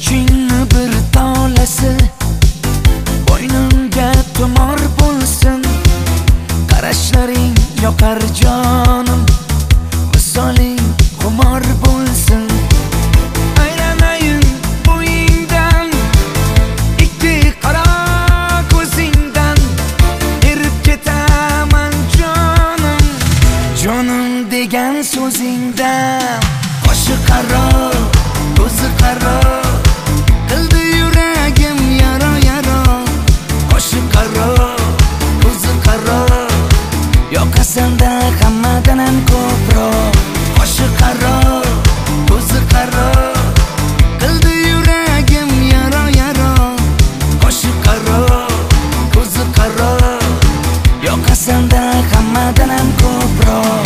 sochingni bir tolasi bo'ynimga tumor bo'lsin. Qarashlaring yoqar jonim, visoling xumor bo'lsin. Aylanayin bo'yingdan, ikki qora ko'zingdan erib ketaman jonim. Jonim degan so'zingdan qoshi qaro, ko'zi qaro qildi yuragim yaro yaro. Qoshi qaro, ko'zi qaro yoqasanda hammadan ham ko'proq. Qoshi qaro, ko'zi qaro qildi yuragim yaro yaro. Qoshi qaro, ko'zi qaro yoqasanda hammadan ham ko'proq.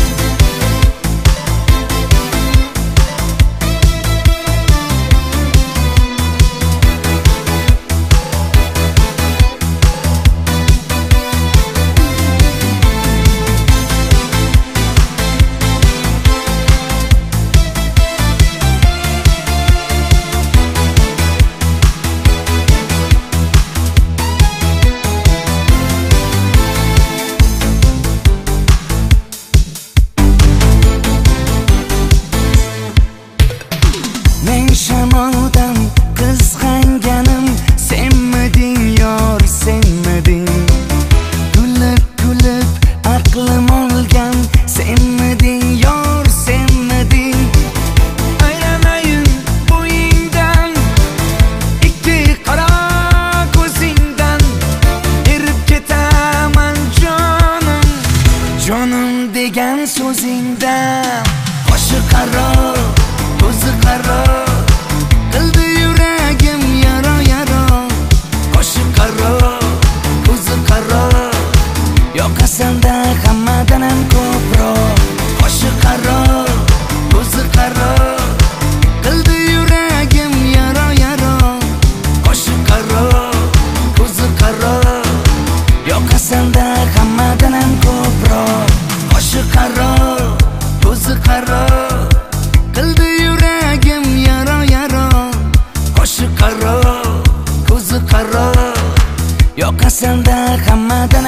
Shamoldan qizg'anganim senmiding yor, senmiding. Kulib kulib aqlim olgan senmiding yor, senmiding. Aylanayin bo'yingdan, ikki qora ko'zingdan erib ketaman jonim. Jonim degan so'zingdan qoshi qaro, ko'zi qaro qildi yuragim yaro yaro. Qoshi qaro, ko'zi qaro yoqasanda hammadan ham ko'proq. Qoshi qaro, ko'zi qaro qildi yuragim yaro yaro. Qoshi qaro, ko'zi qaro yoqasanda hammadan ham ko'proq. Qoshi qaro, ko'zi qaro qildi yuragim yaro yaro. Qoshi qaro, ko'zi qaro yoqasanda hammadan